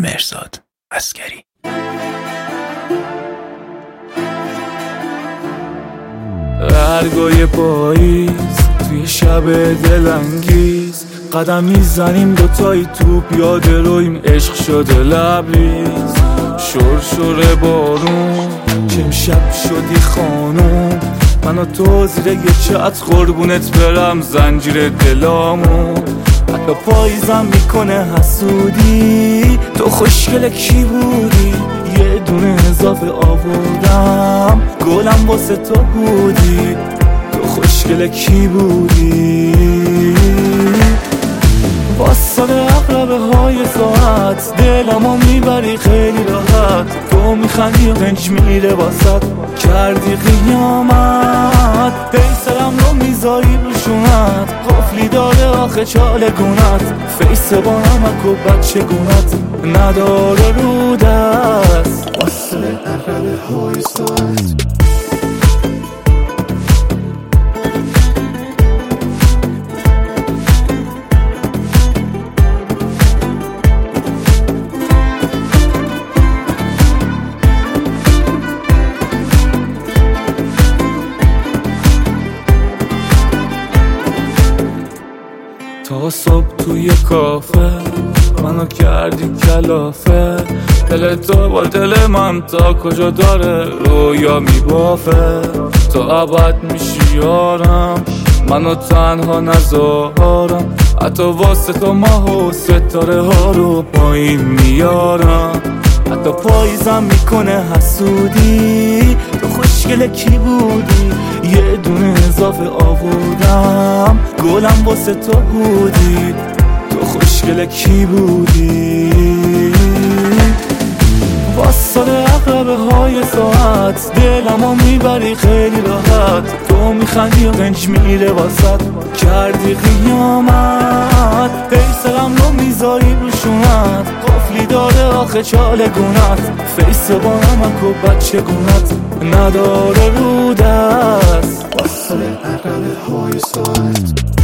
مهرزاد عسگری. برگای پاییز توی شب دلانگیز، قدم میزنیم دوتایی تو پیاده رویم، عشق شده لبریز، شرشر بارون چه امشب شدی خانوم، من و تو زیر یه چتر قربونت برم زنجیر دلامون، حتی پاییزم میکنه حسودی، تو خوشگل کی بودی، یه دونه اضافه آوردم گلم واسه تو بودی، تو خوشگل کی بودی، واسه اقربه های ساعت دلمو میبری خیلی راحت، تو میخندی و قنج میره واسط کردی قیامت، پیسرم رو میذاری روشونت، قفلی داره آخه چاله گونت، فیس با نمک و بچه گونت نداره رو دست، واسه اقربه های ساعت. تا صبح توی کافه منو کردی کلافه، دل تو با دل من تا کجا داره رویا میبافه، تو ابد میشی یارم منو تنها نذارم، حتی واسه تو ماه و ستاره ها رو پایین میارم، حتی پاییزم میکنه حسودی، تو خوشگل کی بودی، یه دونه اضافه آوردم گلم واسه تو بودی، تو خوشگل کی بودی، واسه اقربه های ساعت دلمو میبری خیلی راحت، تو میخندی و قنج میره واسط کردی قیامت، پیسرم رو میذاری روشونت، قفلی داره آخه چاله گونت، فیس با نمک و بچه گونت نداره رو دست، واسه اقربه های ساعت.